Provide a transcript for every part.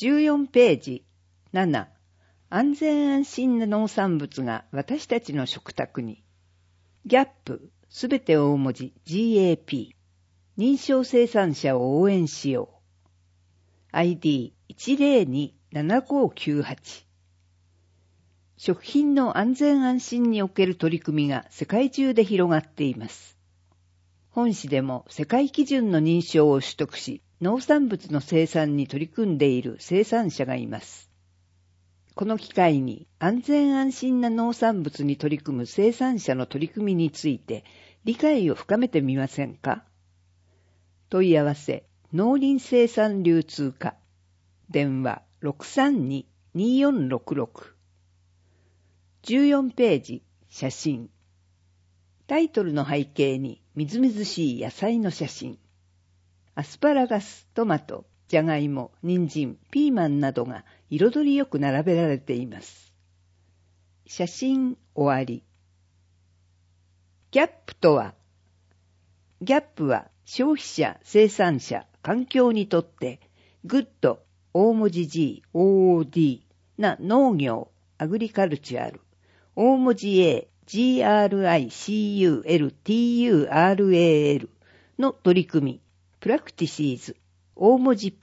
14ページ7、安全安心な農産物が私たちの食卓に。ギャップ、すべて大文字 GAP、認証生産者を応援しよう。ID1027598。食品の安全安心における取り組みが世界中で広がっています。本市でも世界基準の認証を取得し、農産物の生産に取り組んでいる生産者がいます。この機会に安全安心な農産物に取り組む生産者の取り組みについて理解を深めてみませんか？問い合わせ、農林生産流通課。電話632-2466。14ページ、写真。タイトルの背景にみずみずしい野菜の写真。アスパラガス、トマト、ジャガイモ、人参、ピーマンなどが彩りよく並べられています。写真終わり。ギャップとは、ギャップは消費者、生産者、環境にとってグッド、大文字 G、OOD な農業、アグリカルチュアル、大文字 A、GRICULTURAL の取り組み、プラクティシーズ、大文字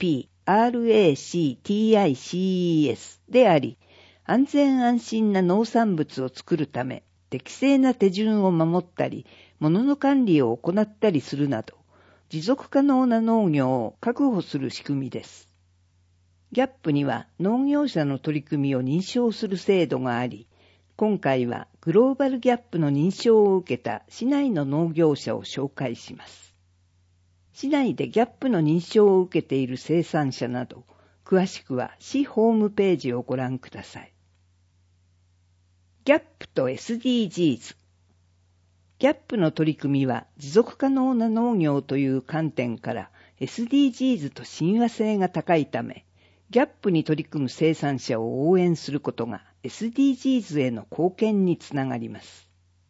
P、RACTICES であり、安全安心な農産物を作るため、適正な手順を守ったり、物の管理を行ったりするなど、持続可能な農業を確保する仕組みです。ギャップには農業者の取り組みを認証する制度があり、今回はグローバルギャップの認証を受けた市内の農業者を紹介します。市内でギャップの認証を受けている生産者など、詳しくは市ホームページをご覧ください。ギャップと SDGs。ギャップの取り組みは持続可能な農業という観点から SDGs と親和性が高いため、ギャップに取り組む生産者を応援することが SDGs への貢献につながります。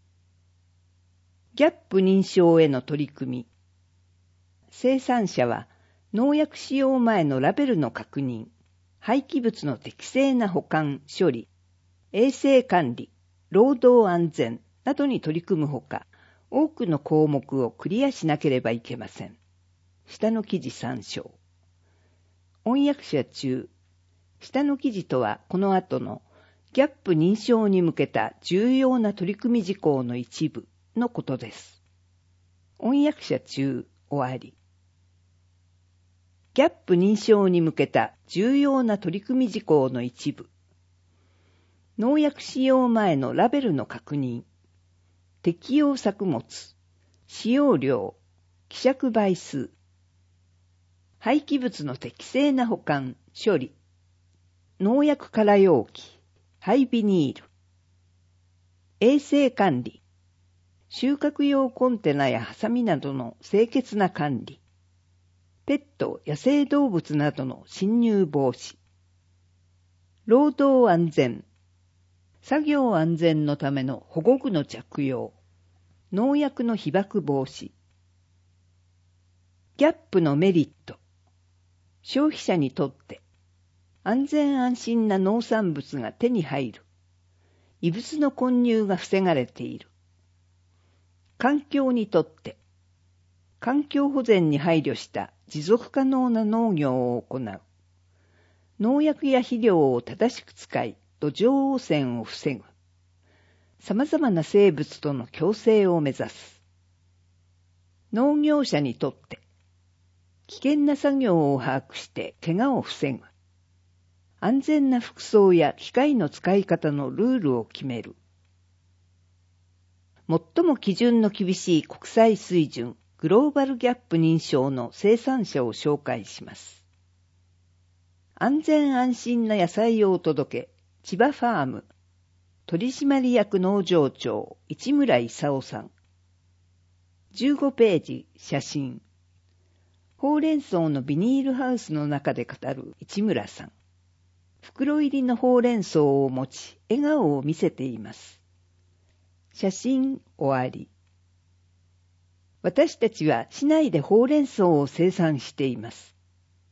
ギャップ認証への取り組み。生産者は農薬使用前のラベルの確認、廃棄物の適正な保管・処理、衛生管理、労働安全などに取り組むほか、多くの項目をクリアしなければいけません。下の記事参照。翻訳者中、下の記事とはこの後のギャップ認証に向けた重要な取り組み事項の一部のことです。翻訳者中終わり。ギャップ認証に向けた重要な取り組み事項の一部。農薬使用前のラベルの確認、適用作物、使用量、希釈倍数、廃棄物の適正な保管、処理、農薬空容器、廃ビニール、衛生管理、収穫用コンテナやハサミなどの清潔な管理、ペット、野生動物などの侵入防止、労働安全、作業安全のための保護具の着用、農薬の被曝防止、ギャップのメリット、消費者にとって安全安心な農産物が手に入る、異物の混入が防がれている、環境にとって環境保全に配慮した持続可能な農業を行う、農薬や肥料を正しく使い、土壌汚染を防ぐ。様々な生物との共生を目指す。農業者にとって、危険な作業を把握して怪我を防ぐ。安全な服装や機械の使い方のルールを決める。最も基準の厳しい国際水準、グローバルギャップ認証の生産者を紹介します。安全安心な野菜をお届け。千葉ファーム取締役農場長市村勲さん。15ページ写真。ほうれん草のビニールハウスの中で語る市村さん。袋入りのほうれん草を持ち笑顔を見せています。写真終わり。私たちは市内でほうれん草を生産しています。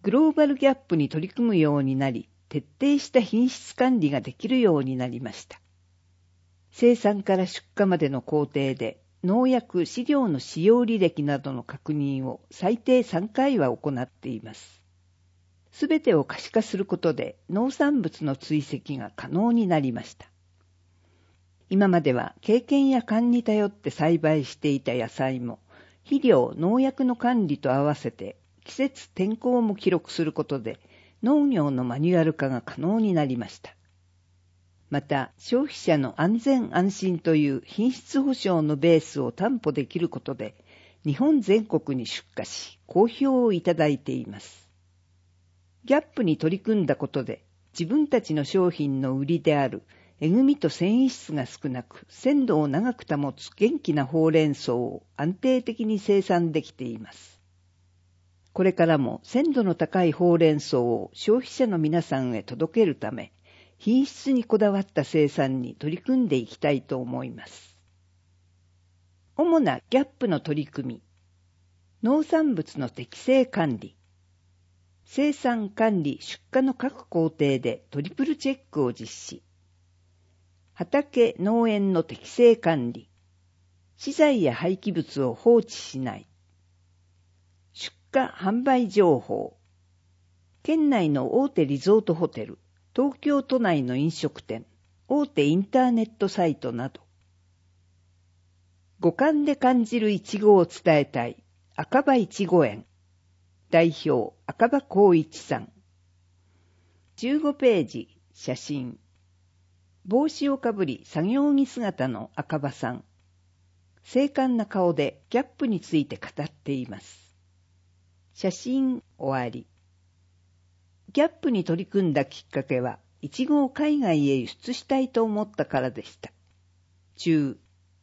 グローバルギャップに取り組むようになり、徹底した品質管理ができるようになりました。生産から出荷までの工程で、農薬・飼料の使用履歴などの確認を最低3回は行っています。すべてを可視化することで農産物の追跡が可能になりました。今までは経験や勘に頼って栽培していた野菜も、肥料・農薬の管理と合わせて季節・天候も記録することで農業のマニュアル化が可能になりました。また、消費者の安全安心という品質保証のベースを担保できることで、日本全国に出荷し、好評をいただいています。ギャップに取り組んだことで、自分たちの商品の売りであるえぐみと繊維質が少なく、鮮度を長く保つ元気なほうれん草を安定的に生産できています。これからも鮮度の高いほうれん草を消費者の皆さんへ届けるため、品質にこだわった生産に取り組んでいきたいと思います。主なギャップの取り組み。農産物の適正管理。生産管理出荷の各工程でトリプルチェックを実施。畑農園の適正管理。資材や廃棄物を放置しない。出荷販売情報。県内の大手リゾートホテル、東京都内の飲食店、大手インターネットサイトなど。五感で感じるいちごを伝えたい、赤羽いちご園。代表、赤羽光一さん。15ページ、写真。帽子をかぶり作業着姿の赤羽さん。精悍な顔でギャップについて語っています。写真終わり。ギャップに取り組んだきっかけは、イチゴを海外へ輸出したいと思ったからでした。東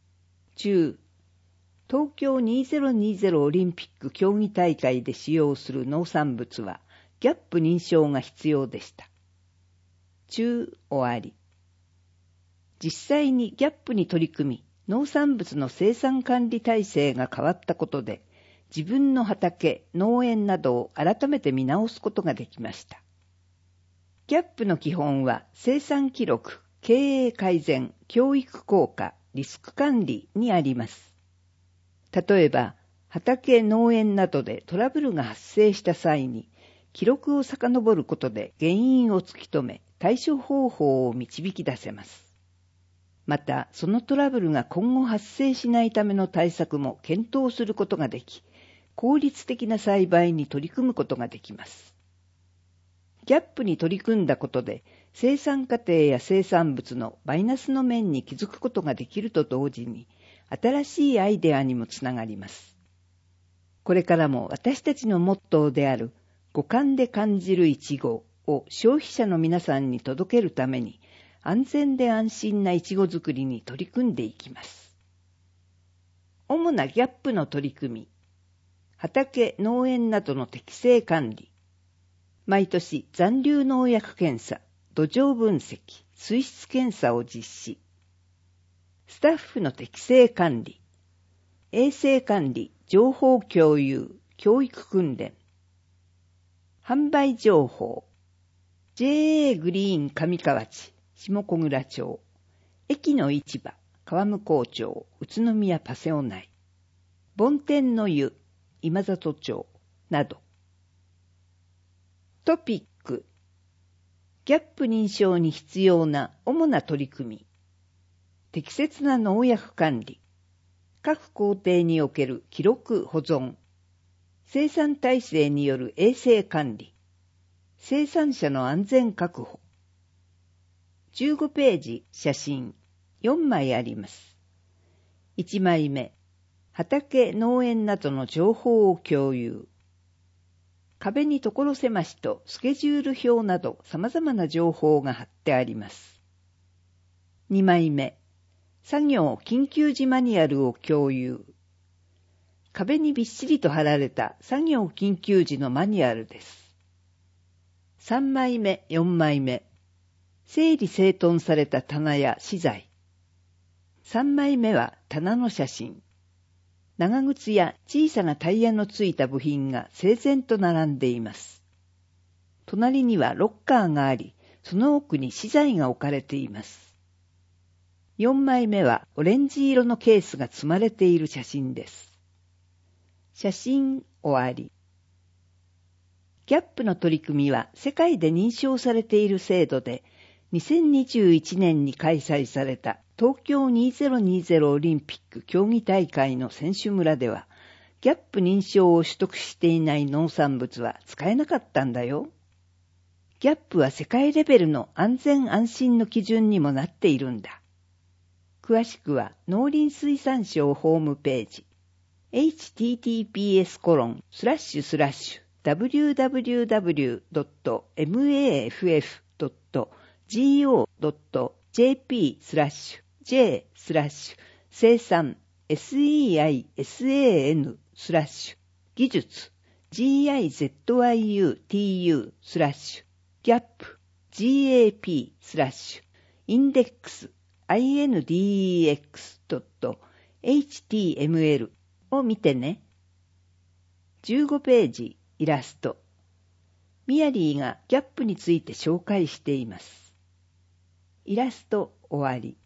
京2020オリンピック競技大会で使用する農産物は、ギャップ認証が必要でした。終わり。実際にギャップに取り組み、農産物の生産管理体制が変わったことで、自分の畑、農園などを改めて見直すことができました。ギャップの基本は生産記録、経営改善、教育効果、リスク管理にあります。例えば、畑、農園などでトラブルが発生した際に、記録を遡ることで原因を突き止め、対処方法を導き出せます。また、そのトラブルが今後発生しないための対策も検討することができ、効率的な栽培に取り組むことができます。ギャップに取り組んだことで、生産過程や生産物のマイナスの面に気づくことができると同時に、新しいアイデアにもつながります。これからも私たちのモットーである、五感で感じるイチゴを消費者の皆さんに届けるために、安全で安心なイチゴ作りに取り組んでいきます。主なギャップの取り組み。畑、農園などの適正管理。毎年残留農薬検査、土壌分析、水質検査を実施。スタッフの適正管理。衛生管理、情報共有、教育訓練。販売情報。JA グリーン上河内、下小倉町。駅の市場、川向町、宇都宮パセオ内。梵天の湯、今里町など。トピック。ギャップ認証に必要な主な取り組み。適切な農薬管理。各工程における記録保存。生産体制による衛生管理。生産者の安全確保。15ページ写真4枚あります。1枚目。畑、農園などの情報を共有。壁に所狭しとスケジュール表など様々な情報が貼ってあります。2枚目。作業緊急時マニュアルを共有。壁にびっしりと貼られた作業緊急時のマニュアルです。3枚目、4枚目。整理整頓された棚や資材。3枚目は棚の写真。長靴や小さなタイヤのついた部品が整然と並んでいます。 隣にはロッカーがあり、その奥に資材が置かれています。4枚目はオレンジ色のケースが積まれている写真です。写真終わり。ギャップの取り組みは世界で認証されている制度で、2021年に開催された東京2020オリンピック競技大会の選手村では、ギャップ認証を取得していない農産物は使えなかったんだよ。ギャップは世界レベルの安全安心の基準にもなっているんだ。詳しくは農林水産省ホームページ https://www.maff.go.jp/j/生産技術 gizu.gap/index.html を見てね。15ページイラスト。ミヤリーがギャップについて紹介しています。イラスト終わり。